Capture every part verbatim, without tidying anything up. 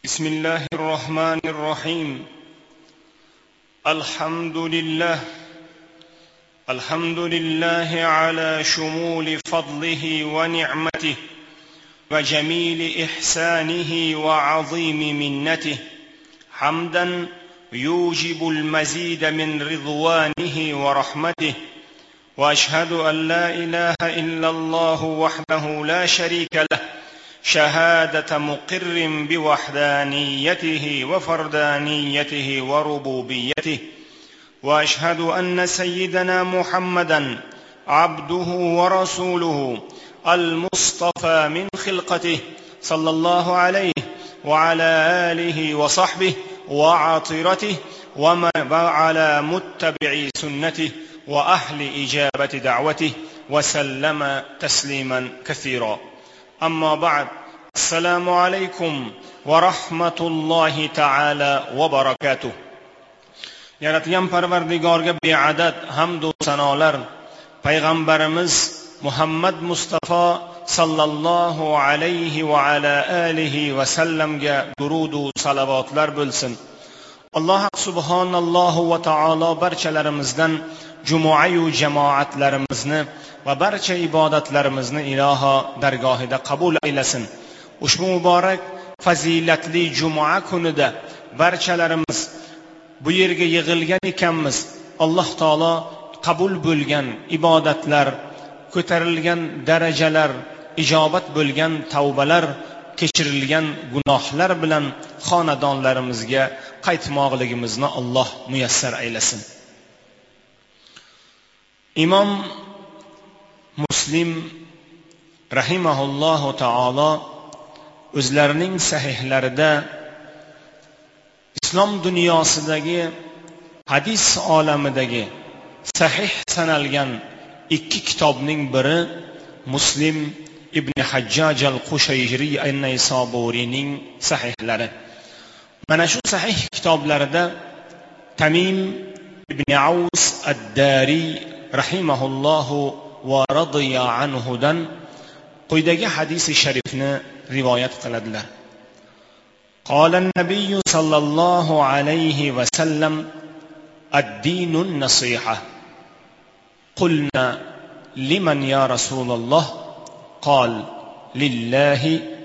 بسم الله الرحمن الرحيم. الحمد لله الحمد لله على شمول فضله ونعمته وجميل إحسانه وعظيم منته، حمدا يوجب المزيد من رضوانه ورحمته، وأشهد أن لا إله إلا الله وحده لا شريك له شهادة مقر بوحدانيته وفردانيته وربوبيته، وأشهد أن سيدنا محمدا عبده ورسوله المصطفى من خلقته صلى الله عليه وعلى آله وصحبه وعطرته ومن على متبعي سنته وأهل إجابة دعوته وسلم تسليما كثيرا. أما بعد، السلام عليكم ورحمة الله تعالى وبركاته. Yaratgan Parvardigorga beadad hamd va sanolar, payg'ambarimiz Muhammad Mustafa sallallohu alayhi va ala alihi va sallamga durud va salavatlar bo'lsin. Alloh subhanallohu va taolo barchalarimizdan jumu'a yu jamoatlarimizni va barcha ibodatlarimizni iloho dargohida qabul aylasin. Ushbu muborak fazilatli jumu'a kunida barchalarimiz bu yerga yig'ilgan ekanmiz. Alloh taolo qabul bo'lgan ibodatlar, ko'tarilgan darajalar, ijobat bo'lgan tavbalar, kechirilgan gunohlar bilan xonadonlarimizga qaytmoqligimizni Alloh muyassar aylasin. Imom Muslim rahimahullohu taolo o'zlarining sahihlarida islom dunyosidagi hadis olamidagi sahih sanalgan ikki kitobning biri Muslim ibn Hajjaj al-Qushayri an-Naysaburining sahihlari. Mana shu sahih kitoblarida Tamim ibn Aws ad-Dari rahimahullohu va radiya anhudan quyidagi hadisi sharifni rivoyat qiladilar. قال النبي صلى الله عليه وسلم الدين النصيحة. قلنا لمن يا رسول الله؟ قال لله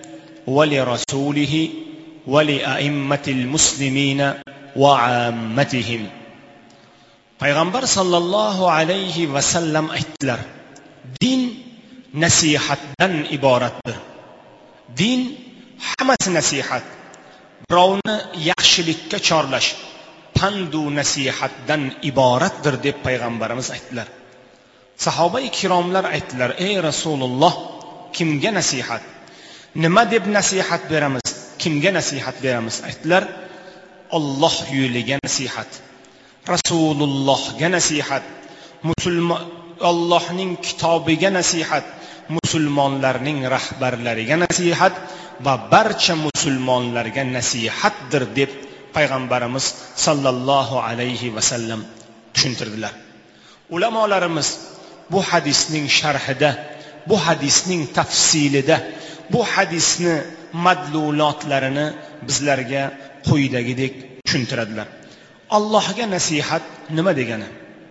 ولرسوله ولأئمة المسلمين وعامتهم. Payg'ambar sallallohu alayhi va sallam aytdilar: din nasihatdan iboratdir. Din hammasi nasihat. Birovni yaxshilikka chorlash, pandu nasihatdan iboratdir deb payg'ambarimiz aytdilar. Sahoba-i kiromlar aytdilar: ey Rasululloh, kimga nasihat? Nima deb nasihat beramiz? Kimga nasihat beramiz? Aytdilar: Alloh yo'liga nasihat, Rasulullohga nasihat, musulmon Allohning kitobiga nasihat, musulmonlarning rahbarlariga nasihat va barcha musulmonlarga nasihatdir deb payg'ambarimiz sallallohu alayhi va sallam tushuntirdilar. Ulamolarimiz bu hadisning sharhida, bu hadisning tafsilida, bu hadisni madlulotlarini bizlarga quyidagidek tushuntiradilar. Allohga nasihat nima degani?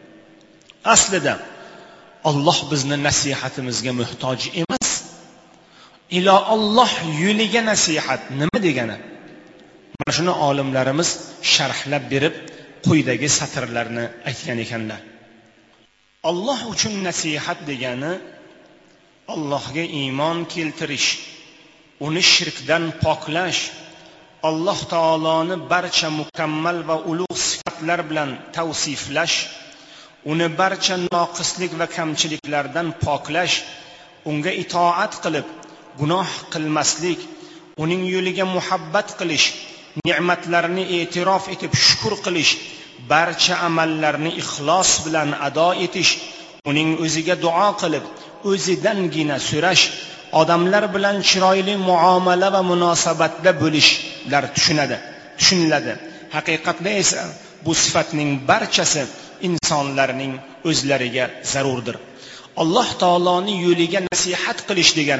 Aslida Alloh bizni nasihatimizga muhtoj emas. Ilo Alloh yo'liga nasihat nima degani? Mana shuni olimlarimiz sharhlab berib, quyidagi satrlarni aytgan ekanlar. Alloh uchun nasihat degani Allohga iymon keltirish, uni shirkdan poklash, Alloh taoloni barcha mukammal va ulug' sifatlar bilan tavsiflash, uni barcha noqislik va kamchiliklardan poklash, unga itoat qilib gunoh qilmaslik, uning yo'liga muhabbat qilish, ne'matlarini e'tirof etib shukr qilish, barcha amallarni ixlos bilan ado etish, uning o'ziga duo qilib o'zidangina so'rash, odamlar bilan chiroyli muomala va munosabatda bo'lishlar tushunadi, tushuniladi. Haqiqatda esa bu sifatning barchasi insonlarning o'zlariga zarurdir. Alloh taoloning yo'liga nasihat qilish degani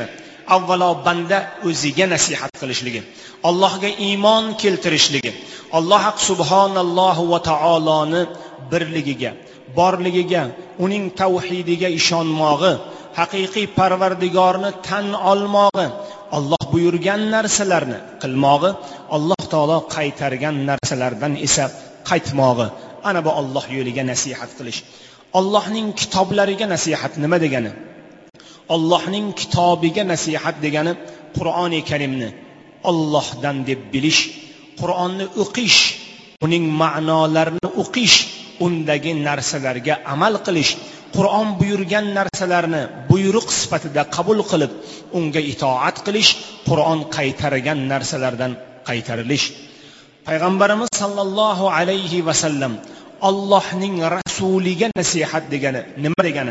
avvalo banda o'ziga nasihat qilishligi, Allohga iymon keltirishligi, Alloh subhanallohu va taoloni birligiga, borligiga, uning tavhidiga ishonmog'i, haqiqiy parvardigorni tan olmog'i, Alloh buyurgan narsalarni qilmog'i, Alloh taolo qaytargan narsalardan esa qaytmog'i. Ana bu Alloh yo'liga nasihat qilish. Allohning kitoblariga nasihat nima degani? Allohning kitobiga nasihat degani Qur'oni Karimni Allohdan deb bilish, Qur'onni o'qish, uning ma'nolarini o'qish, undagi narsalarga amal qilish, Qur'on buyurgan narsalarni buyruq sifatida qabul qilib, unga itoat qilish, Qur'on qaytargan narsalardan qaytarilish. Payg'ambarimiz sallallohu alayhi va sallam Allohning rasuliga nasihat degani nima degani?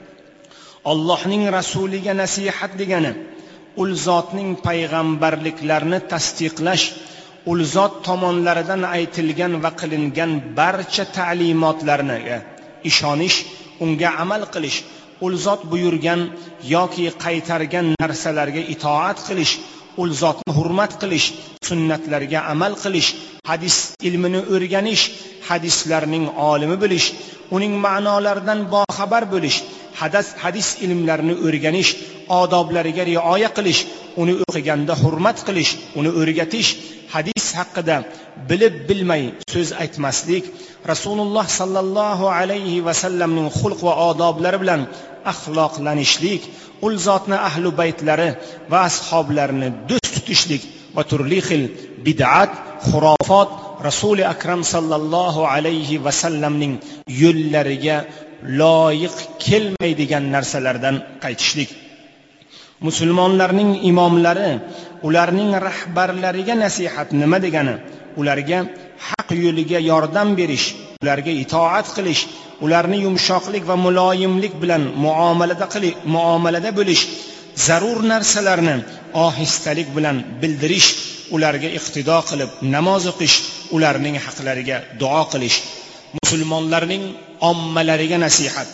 Allohning rasuliga nasihat degani ul zotning payg'ambarliklarini tasdiqlash, ul zot tomonlaridan aytilgan va qilingan barcha ta'limotlarni ishonish, unga amal qilish, ul zot buyurgan yoki qaytargan narsalarga itoat qilish, ul zotni hurmat qilish, sunnatlarga amal qilish, hadis ilmini o'rganish, hadislarning olimi bo'lish, uning ma'nolaridan boxabar bo'lish, hadis hadis ilmlarini o'rganish, odoblariga rioya qilish, uni o'qiganda hurmat qilish, uni o'rgatish, hadis haqida bilib bilmay so'z aytmaslik, Rasululloh sallallohu alayhi va sallamning xulq va odoblari bilan axloqlanishlik, ul zotni ahli baytlari va ashoblarini do'st tutishlik va turli xil bid'at, xurofot, Rasuli akram sallallohu alayhi va sallamning yo'llariga loyiq kelmaydigan narsalardan qaytishlik. Musulmonlarning imomlari, ularning rahbarlariga nasihat nima degani? Ularga haq yo'liga yordam berish, ularga itoat qilish, ularni yumshoqlik va muloyimlik bilan muomalada qilish, muomalada bo'lish, zarur narsalarni ohistalik bilan bildirish, ularga iqtido qilib namoz o'qish, ularning haqlariga duo qilish. Musulmonlarning ommalariga nasihat,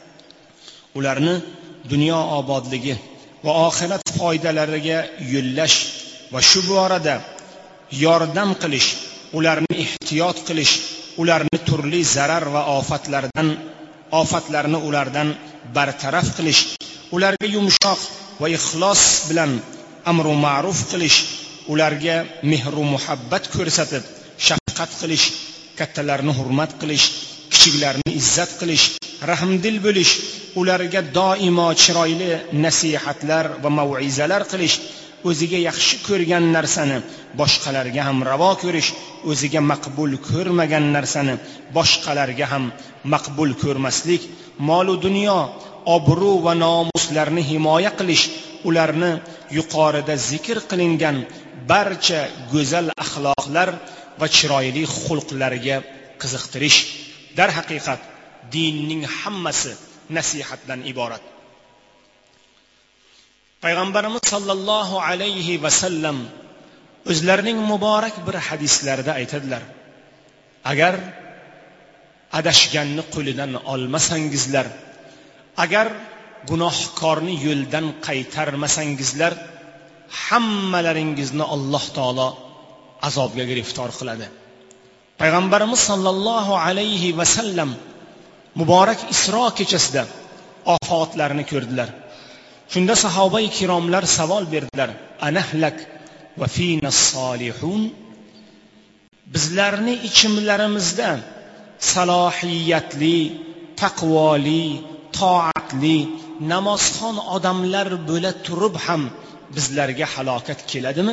ularni dunyo obodligi va oxirat foydalariga yo'llash va shu borada yordam qilish, ularni ehtiyot qilish, ularni turli zarar va ofatlardan ofatlarni ulardan bartaraf qilish, ularga yumshoq va ixlos bilan amru ma'ruf qilish, ularga mehr va muhabbat ko'rsatib shafqat qilish, kattalarni hurmat qilish, kichiklarni izzat qilish, rahmdil bo'lish, ularga doimo chiroyli nasihatlar va mau'izalar qilish, o'ziga yaxshi ko'rgan narsani boshqalarga ham ravo ko'rish, o'ziga maqbul ko'rmagan narsani boshqalarga ham maqbul ko'rmaslik, mol va dunyo, obro' va nomuslarni himoya qilish, ularni yuqorida zikr qilingan barcha go'zal axloqlar va chiroyli xulqlarga qiziqtirish. Dar haqiqat dinning hammasi nasihatdan iborat. Payg'ambarimiz sallallohu alayhi va sallam o'zlarining muborak bir hadislarida aytadilar: agar adashganni qo'lidan olmasangizlar, agar gunohkorni yo'ldan qaytarmasangizlar, hammalaringizni Alloh taolo azobga giriftor qiladi. Payg'ambarimiz sallallohu alayhi va sallam muborak Isro kechasida ofatlarni ko'rdilar. Shunda sahoba-i kiromlar savol berdilar: anahlak va fina solihun? Bizlarni ichimlarimizda salohiyatli, taqvoli, toatli, namozxon odamlar bo'la turib ham bizlarga halokat keladimi?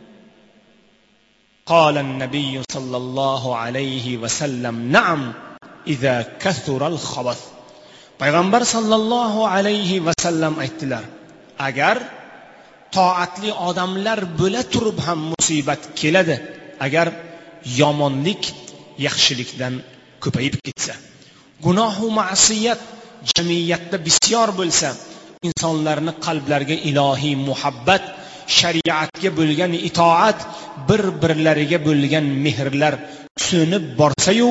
Qala an-nabiy sallallohu alayhi va sallam: na'am, idza kathura al-khabath. Payg'ambar sallallohu alayhi va sallam aytdilar: agar toatli odamlar bo'la turib ham musibat keladi, agar yomonlik yaxshilikdan ko'payib ketsa, gunoh va ma'siyat jamiyatda bisyor bo'lsa, insonlarning qalblariga ilohiy muhabbat, shariatga bo'lgan itoat, bir-birlariga bo'lgan mehrlar so'nib borsa-yu,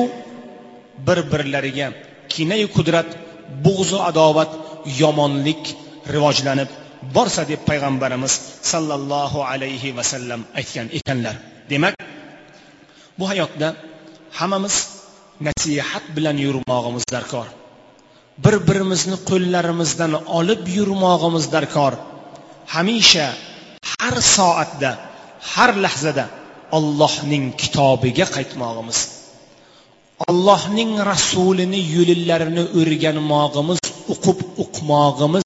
bir-birlariga kina-yu qudrat, bug'z va adovat, yomonlik rivojlanib, borsa deb payg'ambarimiz sallallohu alayhi vasallam aytgan ekanlar. Demak, bu hayotda hammamiz nasihat bilan yurmog'imiz darkor. Bir-birimizni qo'llarimizdan olib yurmog'imiz darkor. Hamisha har soatda, har lahzada Allohning kitobiga qaytmog'imiz, Allohning rasulini yo'llarini o'rganmog'imiz, o'qib o'qmog'imiz,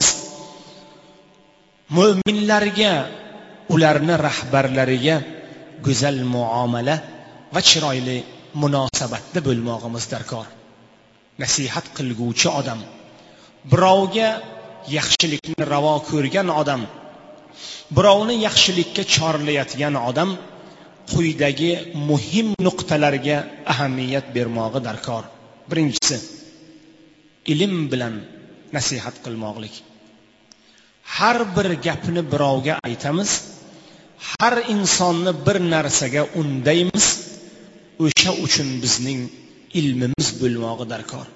mu'minlarga, ularni rahbarlariga go'zal muomala va chiroyli munosabatda bo'lmog'imiz darkor. Nasihat qilguvchi odam, birovga yaxshilikni ravo ko'rgan odam, birovni yaxshilikka chorlayotgan odam quyidagi muhim nuqtalarga ahamiyat bermog'i darkor. Birinchisi, ilm bilan nasihat qilmoqlik. Har bir gapni birovga aytamiz, har insonni bir narsaga undaymiz, o'sha uchun bizning ilmimiz bo'lmog'i darkor.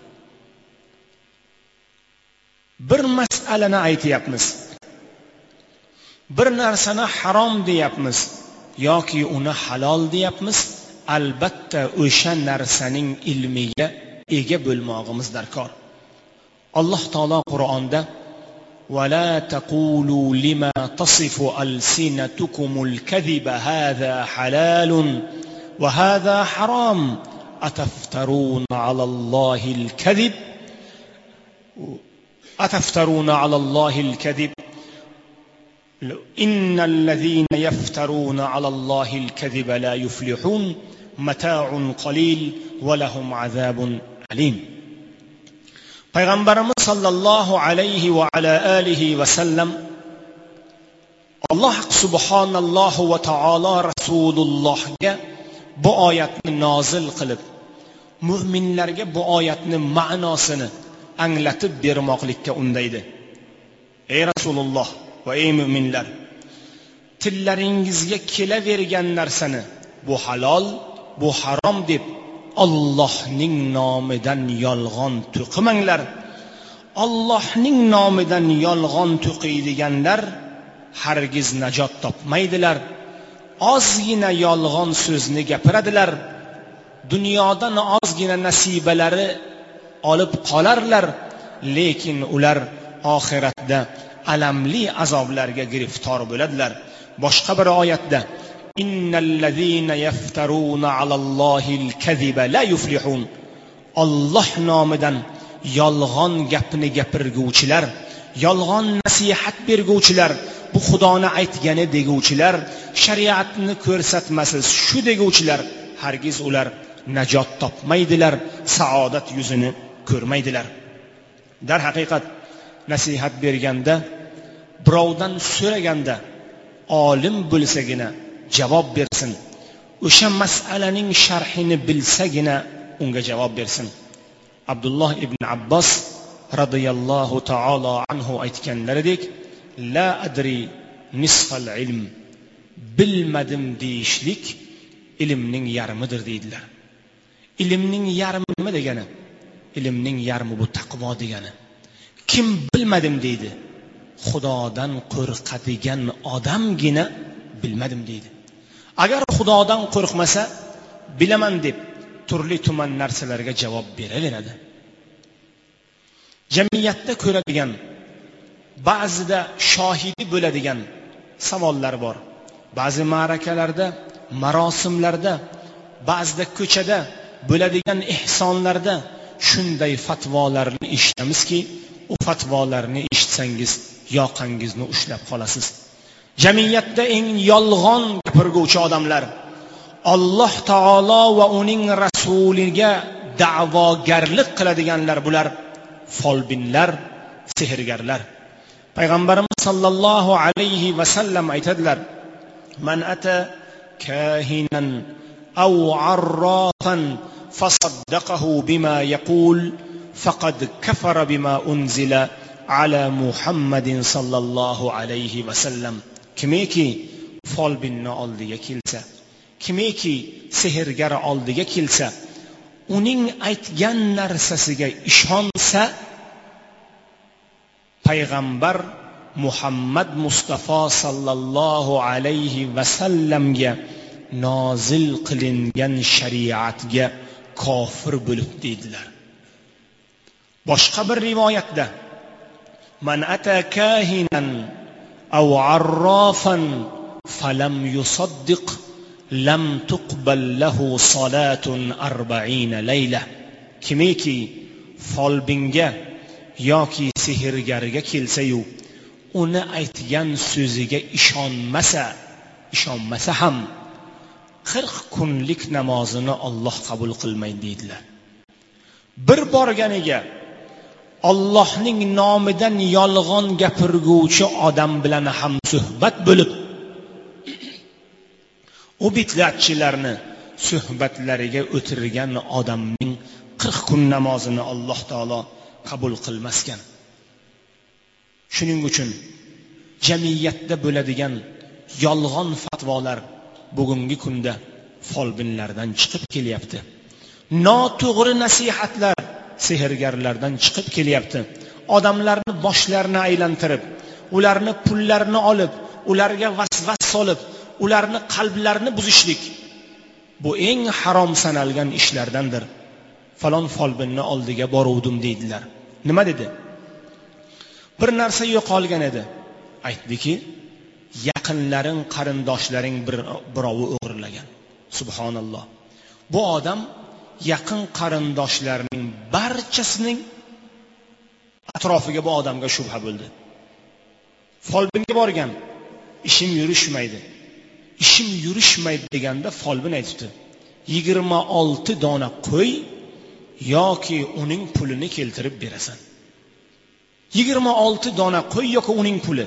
Bir masalani aytyapmiz, bir narsani harom deyapmiz yoki uni halol deyapmiz, albatta o'sha narsaning ilmiga ega bo'lmog'imiz darkor. Alloh taolo Qur'onda وَلَا تَقُولُوا لِمَا تَصِفُ أَلْسِنَتُكُمُ الْكَذِبَ هَذَا حَلَالٌ وَهَذَا حَرَامٌ أَتَفْتَرُونَ عَلَى اللَّهِ الْكَذِبَ أَتَفْتَرُونَ عَلَى اللَّهِ الْكَذِبَ إِنَّ الَّذِينَ يَفْتَرُونَ عَلَى اللَّهِ الْكَذِبَ لَا يُفْلِحُونَ مَتَاعٌ قَلِيلٌ وَلَهُمْ عَذَابٌ أَلِيمٌ. Payg'ambarimiz sallallohu alayhi va ala alihi va sallam Alloh subhanallohu va taolo Rasulullohga bu oyatni nozil qilib, mu'minlarga bu oyatni ma'nosini anglatib bermoqlikka undaydi. Ey Rasululloh va ey mu'minlar, tillaringizga kelavergan narsani bu halol, bu harom deb Allohning nomidan yolg'on to'qimanglar. Allohning nomidan yolg'on to'qiydiganlar hargiz najot topmaydilar. Ozgina yolg'on so'zni gapiradilar. Dunyodan ozgina nasibalari olib qolarlar, lekin ular oxiratda alamli azoblarga giriftor bo'ladilar. Boshqa bir oyatda innallazina yaftaruna alallohil kaziba la yuflihun. Alloh nomidan yolg'on gapni gapirguvchilar, yolg'on nasihat berguvchilar, bu Xudoni aytgani deguvchilar, shariatni ko'rsatmasiz shu deguvchilar, hargiz ular najot topmaydilar, saodat yuzini ko'rmaydilar. Dar haqiqat nasihat berganda, birovdan so'raganda olim bo'lsagina javob bersin. O'sha masalaning sharhini bilsagina unga javob bersin. Abdulloh ibn Abbos radhiyallohu ta'ala anhu aytganlaridek, la adri nisfal ilm, bilmadim deyishlik ilmning yarmidir deydilar. Ilmning yarmi nima degani? Ilmning yarmi bu taqvo degani. Kim bilmadim deydi? Xudodan qo'rqadigan odamgina bilmadim deydi. Agar Xudodan qo'rqmasa, bilaman deb turli tuman narsalarga javob beraveradi. Jamiyatda ko'radigan, ba'zida shohidi bo'ladigan savollar bor. Ba'zi ma'rakalarda, marosimlarda, ba'zida ko'chada bo'ladigan ihsonlarda shunday fatvolarni eshitamizki, u fatvolarni eshitsangiz yoqangizni ushlab qolasiz. Jamiyatda eng yolg'on gapirguvchi odamlar, Alloh taolo va uning rasuliga da'vogarlik qiladiganlar bular folbinlar, sehrgarlar. Payg'ambarimiz sallallohu alayhi va sallam aytadilar: "Man ata kahinan aw arrafan fasaddaqahu bima yaqul faqad kafara bima unzila ala Muhammadin sallallohu alayhi va sallam." Kimiki folbinni oldiga kelsa, kimiki sehrgar oldiga kelsa, uning aytgan narsasiga ishonsa, payg'ambar Muhammad Mustafa sallallohu alayhi va sallamga nozil qilingan shariatga kofir bo'lib deydilar. Boshqa bir rivoyatda man ata kahinan aw arrafan falam yusaddiq lam tuqbal lahu salatun arba'ina layla. Kimiki folbinga yoki sehrgarga kelsa-yu uni aytgan so'ziga ishonmasa, ishonmasa ham qirq kunlik namozini Alloh qabul qilmaydi deydilar. Bir borganiga Allohning nomidan yolg'on gapirguvchi odam bilan ham suhbat bo'lib, u bid'atchilarni suhbatlariga o'tirgan odamning qirq kun namozini Alloh taolo qabul qilmaskan. Shuning uchun jamiyatda bo'ladigan yolg'on fatvolar bugungi kunda folbinlardan chiqib kelyapti. Noto'g'ri nasihatlar sehrgarlardan chiqib kelyapti. Odamlarni boshlarini aylantirib, ularni pullarini olib, ularga vasvas solib, ularni qalblarini buzishlik bu eng harom sanalgan ishlardandir. Falon folbinni oldiga boruvdim deydilar. Nima dedi? Bir narsa yo'qolgan edi. Aytdiki, yaqinlaring, qarindoshlaring bir birovi o'g'irlagan. Subhanalloh. Bu odam yaqin qarindoshlarining barchasining atrofiga bu odamga shubha bo'ldi. Folbinga borgan, ishim yurishmaydi. Ishim yurishmaydi deganda folbin aytibdi: yigirma olti dona qo'y yoki uning pulini keltirib berasan. yigirma olti dona qo'y yoki uning puli.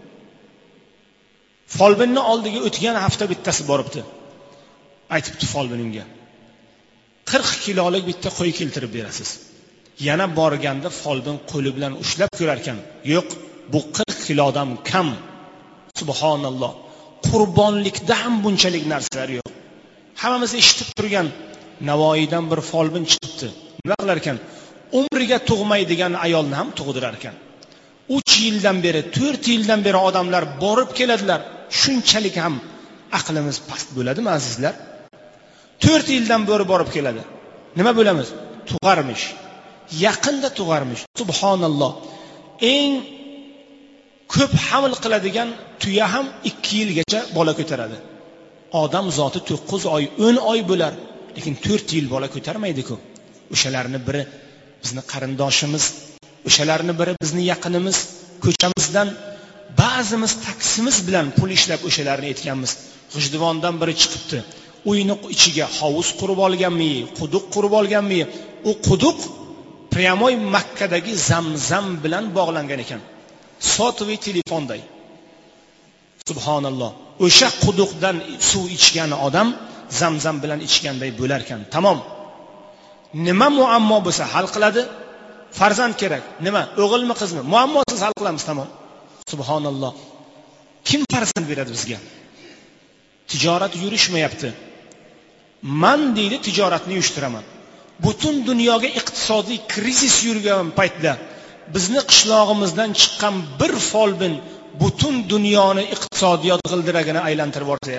Folbinni oldiga o'tgan hafta bittasi boribdi. Aytibdi folbinga: qirq kilolik bitta qo'y keltirib berasiz. Yana borganda folbin qo'li bilan ushlab ko'rar ekan. Yo'q, bu qirq kilodan kam. Subhanalloh. Qurbonlikda ham bunchalik narsalar yo'q. Hammamiz eshitib turgan Navoiydan bir folbin chiqibdi. Nima qilar ekan? Umriga tug'maydigan ayolni ham tug'dirar ekan. uch yildan beri, to'rt yildan beri odamlar borib keladilar. Shunchalik ham aqlimiz past bo'ladimi azizlar? to'rt yildan beri borib keladi. Nima bo'lamiz? Tug'armish. Yaqinda tug'armish. Subhanalloh. Eng ko'p hamil qiladigan tuya ham ikki yilgacha bola ko'taradi. Odam zoti to'qqiz oy, o'n oy bo'lar, lekin to'rt yil bola ko'tarmaydi-ku. O'shalarni biri bizni qarindoshimiz, o'shalarni biri bizni yaqinimiz, ko'chamizdan ba'zimiz taksimiz bilan pul ishlab o'shalarni aytganmiz. G'ijduvondan biri chiqibdi. Uyni ichiga hovuz qurib olganmi, quduq qurib olganmi? U quduq Priyamoy Makkadagi Zamzam bilan bog'langan ekan. Sotviy telefonday. Subhanalloh. O'sha quduqdan suv ichgan odam Zamzam bilan ichganday bo'lar ekan. Tamom. Nima muammo bo'lsa hal qiladi. Farzand kerak. Nima? O'g'ilmi, qizmi? Muammosiz hal qilamiz, tamom. Subhanalloh. Kim farzand beradi bizga? Tijorat yurishmayapti. Man deydi, tijoratni uyushtiraman. Butun dunyoga iqtisodiy krizis yurgan paytda bizni qishlog'imizdan chiqqan bir folbin butun dunyoni iqtisodiyot g'ildiragini aylantirib borsa-ya.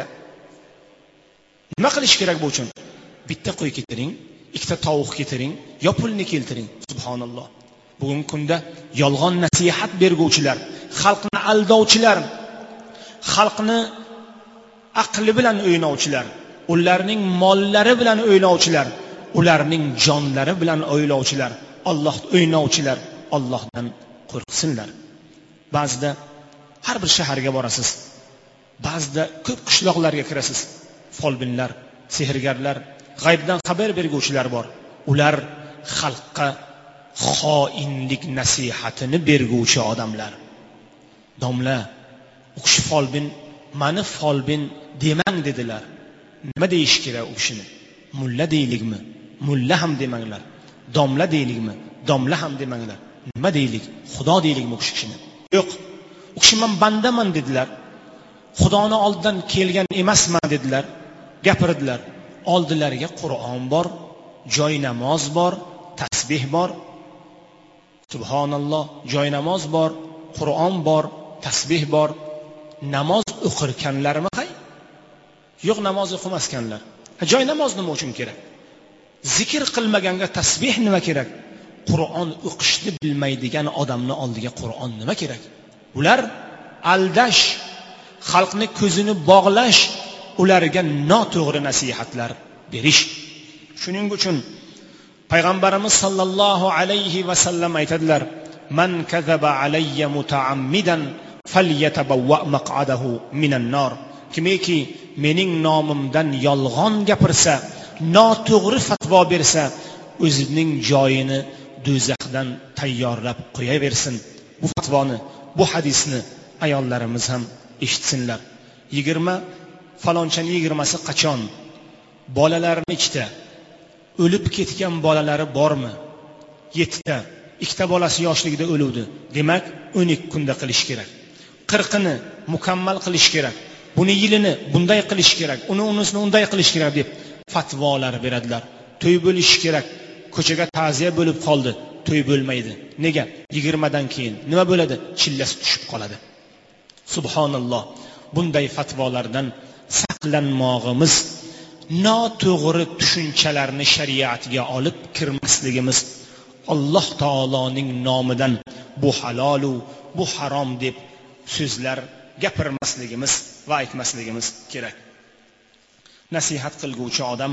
Nima qilish kerak bu uchun? Bitta qo'y keltiring, ikkita tovuq keltiring, yo pulni keltiring. Subhanalloh. Bugungi kunda yolg'on nasihat berguvchilar, xalqni aldovchilar, xalqni aqli bilan o'ynovchilar, ularning mollari bilan o'ynovchilar, ularning jonlari bilan o'ylovchilar, Alloh o'ynovchilar, Allohdan qo'rqsinlar. Ba'zida har bir shaharga borasiz, ba'zida ko'p qishloqlarga kirasiz. Folbinlar, sehrgarlar, g'aybdan xabar berguvchilar bor. Ular xalqqa xoinlik nasihatini berguvchi odamlar. Domla, u kishi folbin, mani folbin demang dedilar. Nima deyish kerak u kishini? Mulla deylikmi? Mulla ham demanglar. Domla deylikmi? Domla ham demanglar. Nima deylik? Xudo deylikmi u kishini? Yo'q. U kishi men bandaman dedilar. Xudoni oldidan kelgan emasman dedilar. Gapirdilar. Oldilariga Qur'on bor, joy namoz bor, tasbih bor. Subhanalloh, joy namoz bor, Qur'on bor, tasbih bor. Namoz o'qirkanlarmi hay? Yo'q, namoz o'qimaskanlar. Joy namoz nima uchun kerak? Zikr qilmaganga tasbih nima kerak? Qur'on o'qishni bilmaydigan odamni oldiga Qur'on nima kerak? Ular aldash, xalqni ko'zini bog'lash, ularga noto'g'ri nasihatlar berish. Shuning uchun payg'ambarimiz sollallohu alayhi va sallam aytadilar: "Man kazaba alayya mutaammidan falyatabawwa maq'adahu minan nar." Kimiki mening nomimdan yolg'on gapirsa, noto'g'ri fatvo bersa, o'zining joyini do'zaxdan tayyorlab qo'yaversin. Bu fatvoni, bu hadisni ayollarimiz ham eshitsinlar. yigirma falonchaning yigirmasi qachon? Bolalarni ichida o'lib ketgan bolalari bormi? yettita, ikkita bolasi yoshligida o'luvdi. Demak, o'n ikki kunda qilish kerak. qirqini mukammal qilish kerak. Buni yilini bunday qilish kerak, uni unisini unday qilish kerak deb fatvolar beradilar. To'y bo'lish kerak. Ko'chaga ta'ziya bo'lib qoldi, to'y bo'lmaydi. Nega? yigirma dan keyin nima bo'ladi? Chillasi tushib qoladi. Subhanalloh. Bunday fatvolardan saqlanmog'imiz, noto'g'ri tushunchalarni shariatga olib kirmasligimiz, Alloh taoloning nomidan bu halolu, bu harom deb so'zlar gapirmasligimiz va aytmasligimiz kerak. Nasihat qilguvchi odam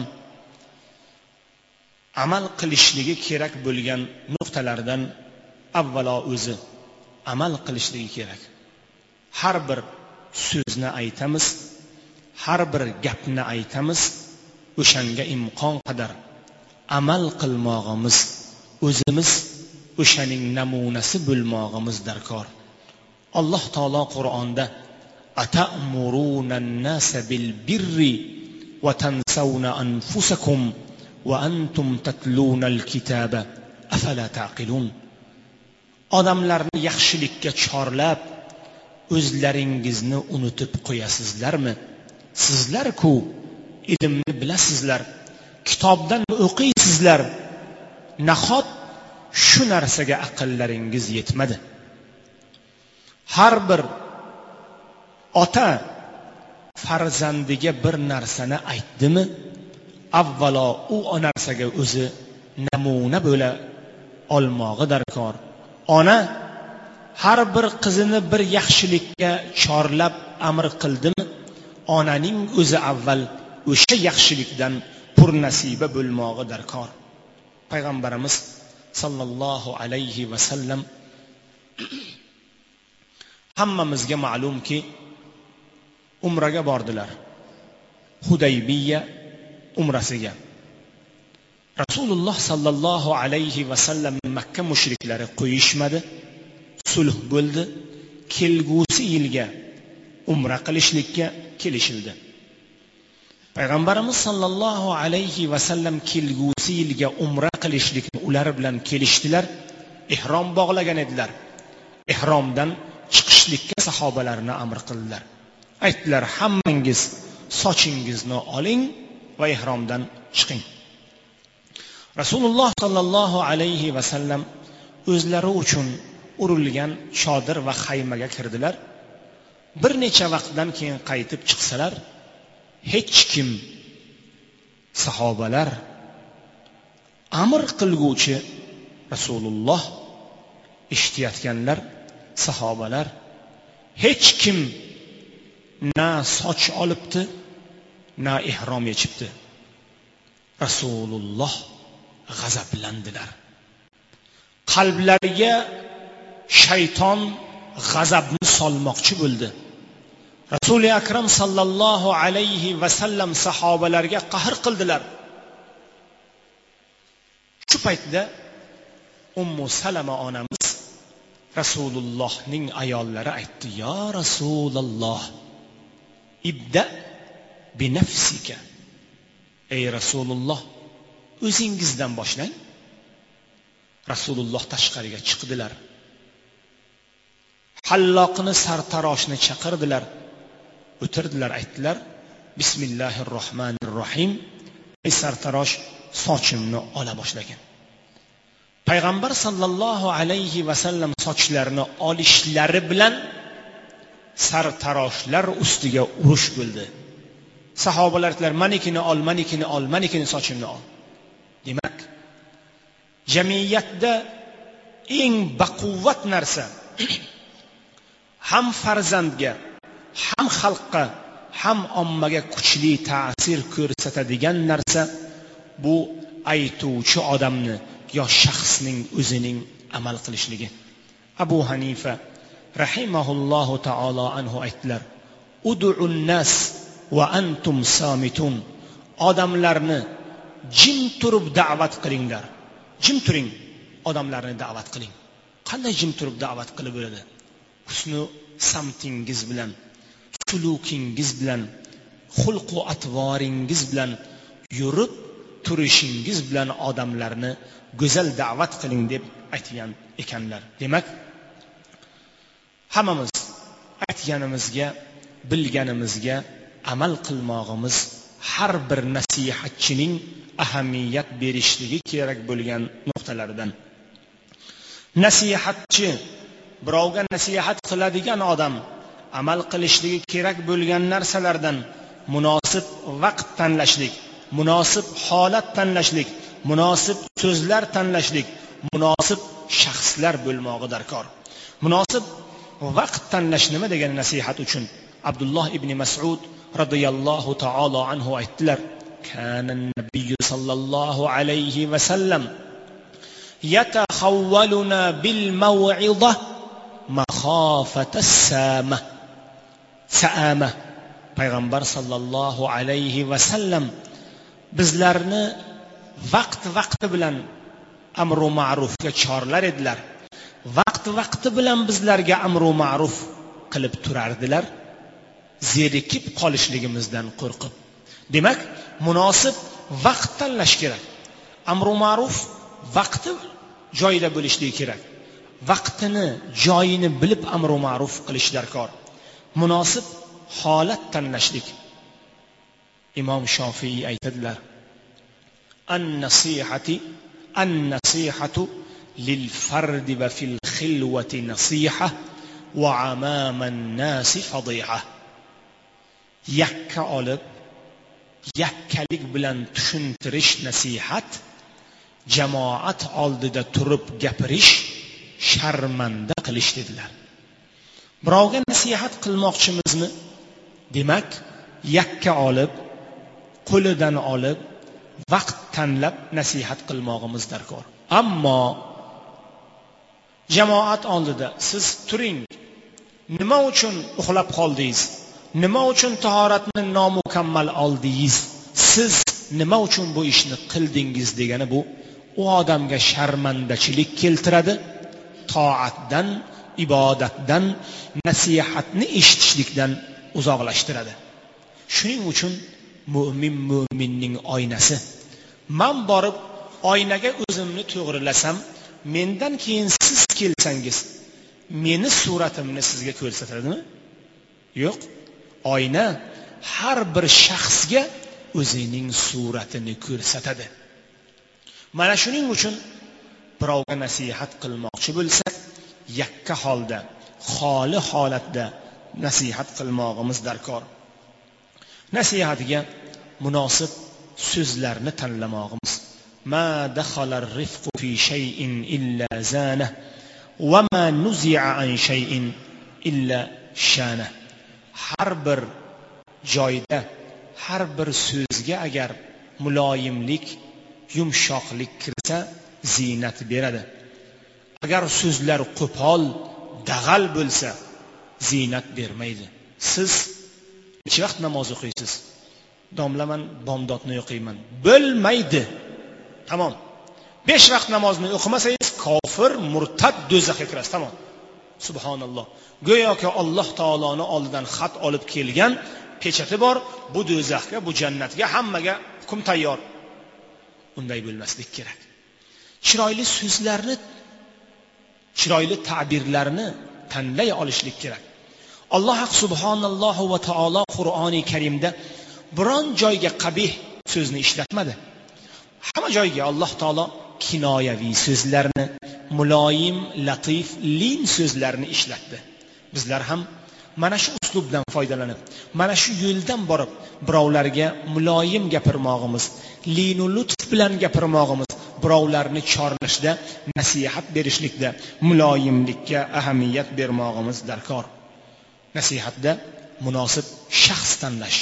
amal qilishligi kerak bo'lgan nuqtalardan avvalo o'zi amal qilishligi kerak. Har bir so'zni aytamiz, har bir gapni aytamiz, o'shanga imkon qadar amal qilmog'imiz, o'zimiz o'shaning namunasi bo'lmog'imiz darkor. Alloh taolo Qur'onda ata'murunan-nasa bil birri va tansawna anfusakum va antum tatlunal kitaba afala taqilun. Odamlarni yaxshilikka chorlab, o'zlaringizni unutib qo'yasizlarmi? Sizlar-ku ilmni bilasizlar, kitobdan o'qiysizlar. Nahot shu narsaga aqllaringiz yetmadi? Har bir ota farzandiga bir narsani aytdimi, avvalo u narsaga o'zi namuna bo'la olmog'i darkor. Ona har bir qizini bir yaxshilikka chorlab amr qildimi, onaning o'zi avval o'sha yaxshilikdan purnasiba bo'lmog'i darkor. Payg'ambarimiz sallallohu alayhi va sallam hammamizga ma'lumki umraga bordilar. Hudaybiya umrasiga. Rasululloh sallallohu alayhi va sallam Makka mushriklari qo'yishmadi. Sulh bo'ldi. Kelgusi yilga umra qilishlikka kelishildi. Payg'ambarimiz sallallohu alayhi va sallam kelgusi yilga umra qilishlikni ular bilan kelishdilar. Ihrom bog'lagan edilar. Ihromdan chiqishlikka sahobalarni amr qildilar. Aytdilar: "Hammangiz sochingizni oling va ihromdan chiqing." Rasululloh sallallohu alayhi va sallam o'zlari uchun urilgan chodir va xaymaga kirdilar. Bir necha vaqtdan keyin qaytib chiqsalar, hech kim, sahobalar, amr qilguvchi Rasululloh, eshitayotganlar sahobalar, hech kim na soch olibdi, na ihrom yechibdi. Rasululloh g'azablandilar. Qalblariga shayton g'azabni solmoqchi bo'ldi. Rasuli akram sallallohu alayhi va sallam sahobalarga qahr qildilar. Shu paytda Ummu Salama onamiz, Rasulullohning ayollari aytdi: "Ya Rasululloh, ibda bi nafsika." Ey Rasululloh, o'zingizdan boshlang. Rasululloh tashqariga chiqdilar. Halloqni, sartaroshni chaqirdilar. O'tirdilar, aytdilar: "Bismillahir rohmanir rohim." Ey sartarosh, sochimni ola boshlagan. Payg'ambar sallallohu alayhi va sallam sochlarini olishlari bilan sartaroshlar ustiga urush bo'ldi. Sahobalar aytdilar, manikini ol, manikini ol, manikini sochimni ol. Demak, jamiyatda eng baquvvat narsa ham farzandga, ham xalqqa, ham ommaga kuchli ta'sir ko'rsatadigan narsa bu aytuvchi odamni yo shaxsning o'zining amal qilishligi. Abu Hanifa rahimahullohu taolo anhu aytdilar, ud'un nas va antum samitun. Odamlarni jim turib da'vat qilinglar. Jim turing, odamlarni da'vat qiling. Qanday jim turib da'vat qilib bo'ladi? Husnu samtingiz bilan, sulukingiz bilan, xulq va atvoringiz bilan, yurib turishingiz bilan odamlarni go'zal da'vat qiling deb aytgan ekanlar. Demak, hammamiz aytganimizga, bilganimizga amal qilmog'imiz har bir nasihatchining ahamiyat berishligi kerak bo'lgan nuqtalardan. Nasihatchi, birovga nasihat qiladigan odam amal qilishligi kerak bo'lgan narsalardan munosib vaqt tanlashlik, munosib holat tanlashlik, munosib so'zlar tanlashlik, munosib shaxslar bo'lmog'i darkor. Munosib vaqt tanlash nima degani nasihat uchun? Abdulloh ibn Mas'ud radhiyallohu ta'ala anhu aytdilar, kana nabiy sallallohu alayhi va sallam yatakhawwaluna bil maw'idha makhafata as-sama. Saama. Payg'ambar sallallohu alayhi va sallam bizlarni vaqt-vaqti bilan amru ma'rufga chorlar edilar. Vaqt-vaqti bilan bizlarga amru ma'ruf qilib turardilar, zerikib qolishligimizdan qo'rqib. Demak, munosib vaqt tanlash kerak. Amru ma'ruf vaqti joyida bo'lishligi kerak. Vaqtini, joyini bilib amru ma'ruf qilish darkor. Munosib holat tanlashlik. Imom Shofiy aytadilar, an-nasihati an-nasihatu lil fardi va fil khilwati nasiha va amama an-nas fadiha. Yakka olib, yakkalik bilan tushuntirish nasihat, jamoat oldida turib gapirish sharmanda qilish dedilar. Birovga nasihat qilmoqchimizmi? Demak, yakka olib, qo'lidan olib, vaqt tanlab nasihat qilmog'imiz darkor. Ammo jamoat oldida siz turing, nima uchun uxlab qoldingiz? Nima uchun tahoratni nomukammal oldingiz? Siz nima uchun bu ishni qildingiz degani bu u odamga sharmandachilik keltiradi, toatdan, ibodatdan, nasihatni eshitishlikdan uzoqlashtiradi. Shuning uchun mu'min mu'minning oynasi. Men borib oynaga o'zimni to'g'rilasam, mendan keyin siz kelsangiz, meni suratimni sizga ko'rsatadimi? Yo'q. Oyna har bir shaxsga o'zining suratini ko'rsatadi. Mana shuning uchun birovga nasihat qilmoqchi bo'lsak, yakka holda, xoli holatda nasihat qilmog'imiz darkor. Nasihatga munosib so'zlarni tanlamog'imiz. Ma dakhalar rifqu fi shay'in illa zana va ma nuzi'a an shay'in illa shana. Har bir joyda, har bir so'zga agar muloyimlik, yumshoqlik kirsa, zinat beradi. Agar so'zlar qo'pol, dag'al bo'lsa, zinat bermaydi. Siz necha vaqt namoz o'qiysiz? Domlaman, bomdodni o'qiyman. Bo'lmaydi. Tamom. besh vaqt namozni o'qimasangiz, kofir, murtad, do'zaxga kirasiz. Tamom. Subhanalloh. Go'yoki Alloh taoloning oldidan xat olib kelgan pechati bor, bu do'zaxga, bu jannatga, hammaga hukm tayyor. Unday bo'lmaslik kerak. Chiroyli so'zlarni, chiroyli ta'birlarni tanlay olishlik kerak. Alloh subhanallohu va taolo Qur'oni Karimda biron joyga qabih so'zni ishlatmadi. Hamma joyga Alloh taolo kinoyaviy so'zlarni, muloyim, latif, lin so'zlarni ishlatdi. Bizlar ham mana shu uslubdan foydalanib, mana shu yo'ldan borib birovlarga muloyim gapirmog'imiz, linu lutf bilan gapirmog'imiz, birovlarni chorlashda, nasihat berishlikda muloyimlikka ahamiyat bermog'imiz darkor. Nasihatda munosib shaxs tanlash.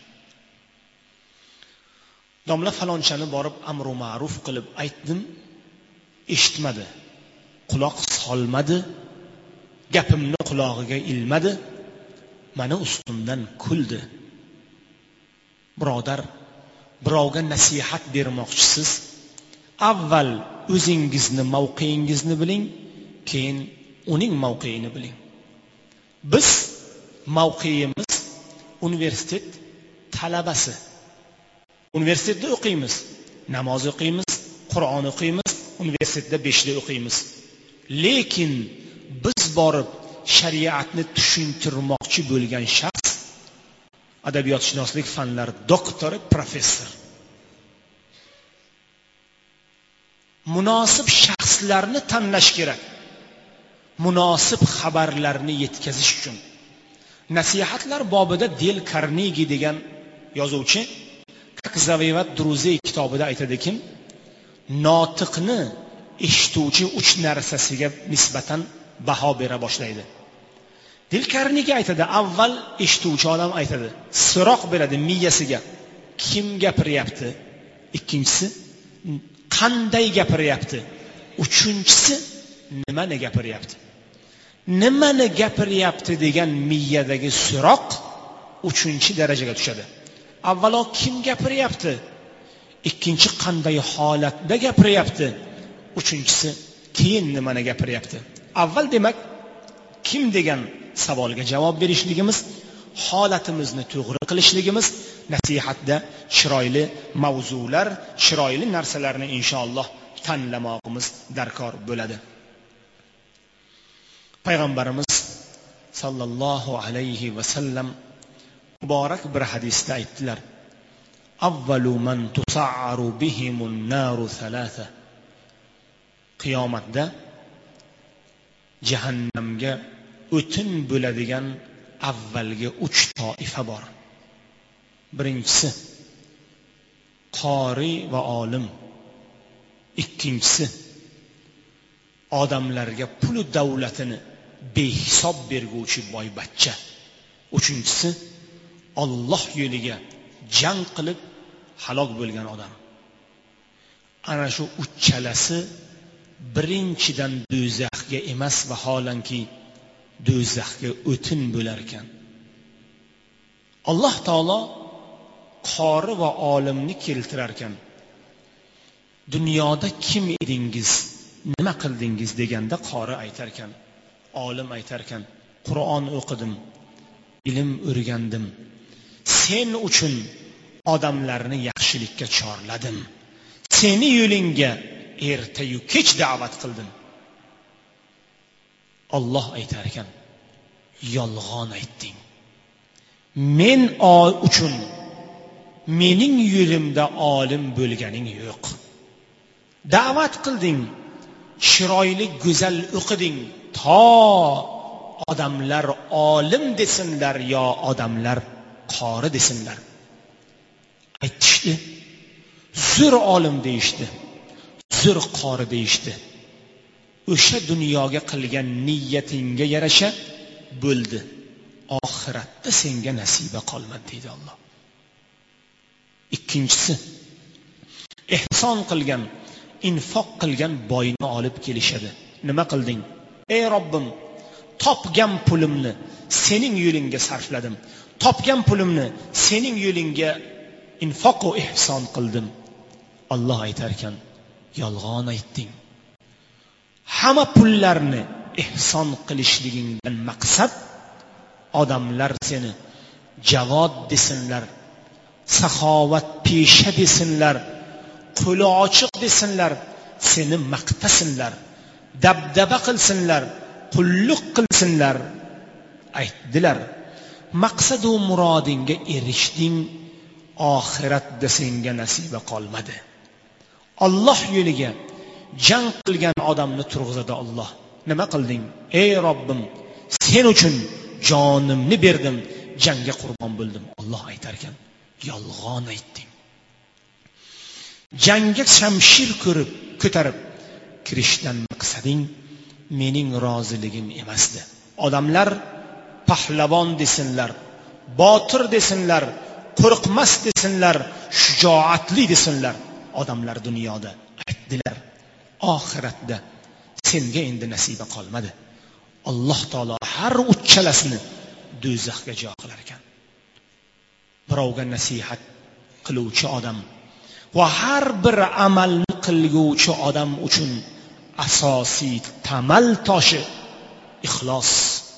Domla falonchani borib amru ma'ruf qilib aytdim, eshitmadi, quloq solmadi, gapimni qulog'iga ilmadi, mani ustimdan kuldi. Birodar, birovga nasihat bermoqchisiz, avval o'zingizni mavqeingizni biling, keyin uning mavqeini biling. Biz mavqeimiz universitet talabasi. Universitetda o'qiymiz, namoz o'qiymiz, Qur'on o'qiymiz, universitetda beshda o'qiymiz. Lekin biz borib shariatni tushuntirmoqchi bo'lgan shaxs adabiyotshunoslik fanlari doktori, professor. Munosib shaxslarni tanlash kerak. Munosib xabarlarni yetkazish uchun. Nasihatlar bobida Del Karnegi degan yozuvchi Как завоевать друзей kitobida aytadiki, notiqni eshituvchi uch narsasiga nisbatan baho bera boshlaydi. Del Karnegi aytadi, avval eshituvchi odam aytadi, so'roq beradi miyasiga, kim gapiryapti? Ikkinchisi, qanday gapiryapti? Uchinchisi, nimani gapiryapti? Nimani gapiryapti degan miyadagi so'roq uchinchi darajaga tushadi. Avvalo kim gapiryapti? Ikkinchi qanday holatda gapiryapti? Uchinchisi keyin nimani gapiryapti? Avval demak kim degan savolga javob berishligimiz, holatimizni to'g'ri qilishligimiz, nasihatda chiroyli mavzular, chiroyli narsalarni inshaalloh tanlamog'imiz darkor bo'ladi. Payg'ambarimiz sallallohu alayhi va sallam muborak bir hadisda aytdilar: avvalu man tusa'aru bihimun naru thalatha. Qiyomatda jahannamga o'tin bo'ladigan avvalgi uch toifa bor. Birinchisi qori va olim. Ikkinchisi odamlarga pul davlatini behisob berguvchi boyvachcha. Uchinchisi Alloh yo'liga jang qilib halok bo'lgan odam. Ana shu uchalasi birinchidan do'zaxga emas, vaholanki do'zaxga o'tin bo'lar ekan. Alloh taolo qori va olimni keltirar ekan. Dunyoda kim edingiz, nima qildingiz deganda qori aytar ekan, olim aytar ekan, Qur'on o'qidim, ilm o'rgandim, sen uchun odamlarni yaxshilikka chorladim, seni yo'lingga ertayu kech da'vat qildim. Alloh aytar ekan, yolg'on aytding. Men uchun mening yo'limda olim bo'lganing yo'q. Da'vat qilding, chiroyli go'zal o'qiding, to odamlar olim desinlar yo odamlar qori desinlar. Aytishdi, zo'r olim deyishdi, zo'r qori deyishdi. O'sha dunyoga qilgan niyatingga yarasha bo'ldi. Oxiratda senga nasiba qolmadi deydi Alloh. Ikkinchisi, ihson qilgan, infoq qilgan boyni olib kelishadi. Nima qilding? Ey Robbim, topgan pulimni sening yo'lingga sarfladim. Topgan pulimni sening yo'lingga infoq va ihson qildim. Alloh aytar ekan, yolg'on aytding. Hamma pullarni ihson qilishligingdan maqsad odamlar seni javod desinlar, saxovat pesha desinlar, qo'li ochiq desinlar, seni maqtasinlar, dabdaba qilsinlar, qulluq qilsinlar. Aytdilar, maqsad va murodingga erishding, oxiratda senga nasiba qolmadi. Alloh yo'liga jang qilgan odamni turg'izadi Alloh. Nima qilding? Ey Robbim, sen uchun jonimni berdim, jangga qurbon bo'ldim. Alloh aytar ekan, yolg'on aytding. Jangga shamshir ko'rib ko'tarib kirishdan maqsading mening roziligim emasdi. Odamlar pahlavon desinlar, botir desinlar, qo'rqmas desinlar, shijoatli desinlar. Odamlar dunyoda aytdilar, oxiratda senga endi nasiba qolmadi. Alloh taolo har uchalasini do'zaxga jo qilar ekan. Birovga nasihat qiluvchi odam va har bir amalni qilguvchi odam uchun asosiy tamal toshi ixlos.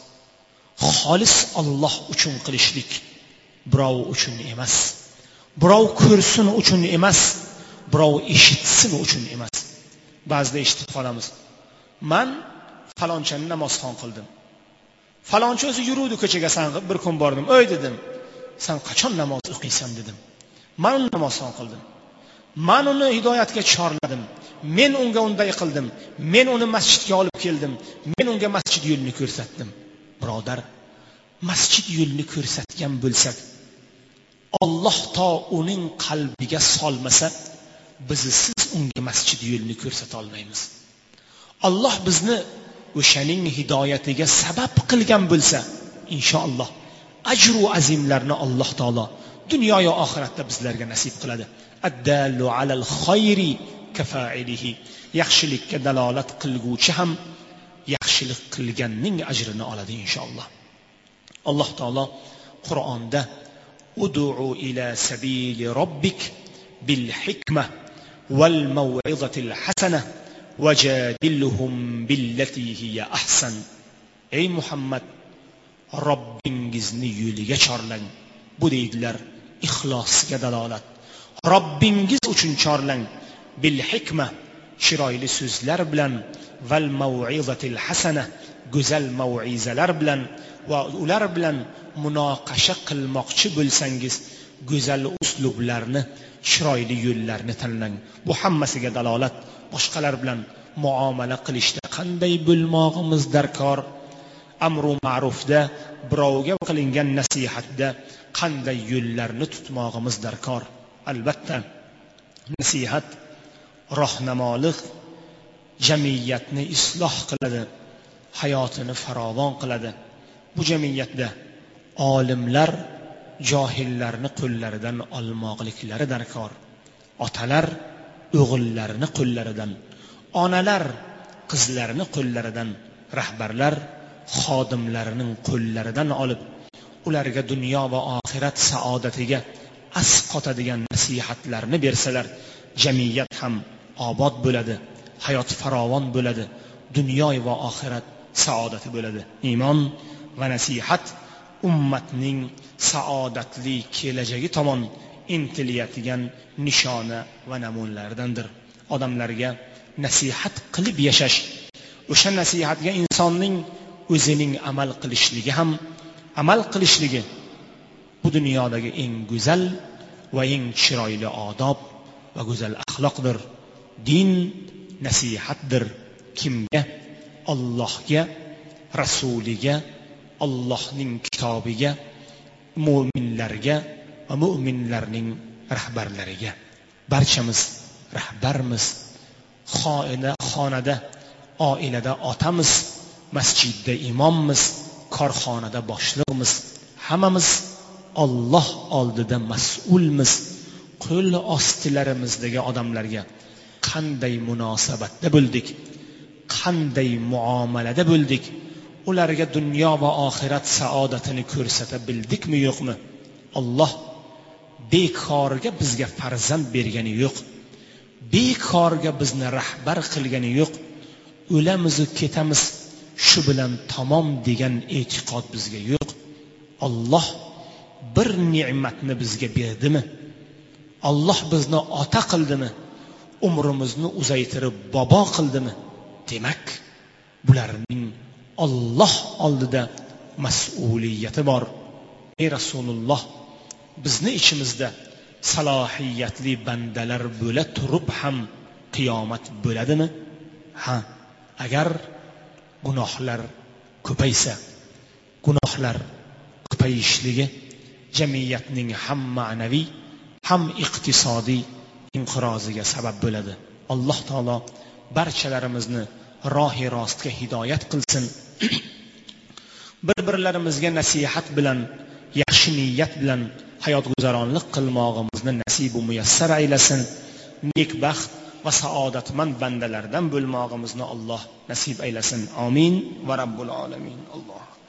Xolis Alloh uchun qilishlik, birov uchun emas, birov ko'rsin uchun emas, birov eshitsin uchun emas. Ba'zida eshitib qolamiz, man falonchani namozxon qildim, falonchi o'zi yuruvdi ko'chaga sang'ib, bir kun bordim, o'y dedim, san qachon namoz o'qiysan dedim, man uni namozxon qildim, man uni hidoyatga chorladim, men unga unday qildim, men uni masjidga olib keldim, men unga masjid yo'lini ko'rsatdim. Birodar, masjid yo'lini ko'rsatgan bo'lsak, Alloh to uning qalbiga solmasa, biz siz unga masjid yo'lini ko'rsata olmaymiz. Alloh bizni o'shaning hidoyatiga sabab qilgan bo'lsa, inshaalloh ajru azimlarni Alloh taolo dunyo va oxiratda bizlarga nasib qiladi. Addallu alal khayri kafa'ilihi. Yaxshilikka dalolat qilguvchi ham yaxshilik qilganning ajrini oladi inshaalloh. Alloh taolo Qur'onda ud'u ila sabili robbik bil hikma val maw'izatil hasana wajadilhum billati hiya ahsan. Ey Muhammad, Robbingizni yo'liga chorlang. Bu deydilar ixlosga dalolat. Robbingiz uchun chorlang. Bil hikma, chiroyli so'zlar bilan, val maw'izatil hasana, go'zal mav'izalar bilan va ular bilan munoqasha qilmoqchi bo'lsangiz, go'zal uslublarni, chiroyli yo'llarni tanlang. Bu hammasiga dalolat. Boshqalar bilan muomala qilishda qanday bo'lmog'imiz darkor, amru ma'rufda, birovga qilingan nasihatda qanday yo'llarni tutmog'imiz darkor. Albatta, nasihat rahnamolik jamiyatni isloh qiladi, hayotini farovon qiladi. Bu jamiyatda olimlar johillarni qo'llaridan olmoqliklari darkor. Otalar o'g'illarini qo'llaridan, onalar qizlarini qo'llaridan, rahbarlar xodimlarining qo'llaridan olib, ularga dunyo va oxirat saodatiga asqotadigan nasihatlarni bersalar, jamiyat ham obod bo'ladi, hayot farovon bo'ladi, dunyo va oxirat saodati bo'ladi. Iymon va nasihat ummatning saodatli kelajagi tomon intilayotgan nishona va namunalaridandir. Odamlarga nasihat qilib yashash, o'sha nasihatga insonning o'zining amal qilishligi ham amal qilishligi bu dunyodagi eng go'zal va eng chiroyli odob va go'zal axloqdir. Din nasihatdir. Kimga? Allohga, rasuliga, Allohning kitobiga, mu'minlarga va mu'minlarning rahbarlariga. Barchamiz rahbarmiz. Xoina xonada, oilada otamiz, masjidda imommiz, korxonada boshliqmiz. Hammamiz Alloh oldida mas'ulmiz. Qo'l ostilarimizdagi odamlarga qanday munosabatda bo'ldik, qanday muomalada bo'ldik, ularga dunyo va oxirat saodatini ko'rsata bildikmi yo'qmi? Alloh bekorga bizga farzand bergani yo'q, bekorga bizni rahbar qilgani yo'q. O'lamiz va ketamiz, shu bilan tamom degan e'tiqod bizga yo'q. Alloh bir ne'matni bizga berdimi? Alloh bizni ota qildimi? Umrimizni uzaytirib bobo qildimi? Demak, bularning Alloh oldida mas'uliyati bor. Ey Rasululloh, bizni ichimizda salohiyatli bandalar bo'la turib ham qiyomat bo'ladimi? Ha, agar gunohlar ko'paysa, gunohlar ko'payishligi jamiyatning ham ma'naviy ham iqtisodiy inqiroziga sabab bo'ladi. Alloh taolo barchalarimizni rohi rostga hidoyat qilsin. Bir-birlarimizga nasihat bilan, yaxshi niyat bilan hayot guzaronlik qilmog'imizni nasib va muyassar aylasin. Nekbaxt va saodatmand bandalardan bo'lmog'imizni Alloh nasib aylasin. Amin va rabbul alamin. Alloh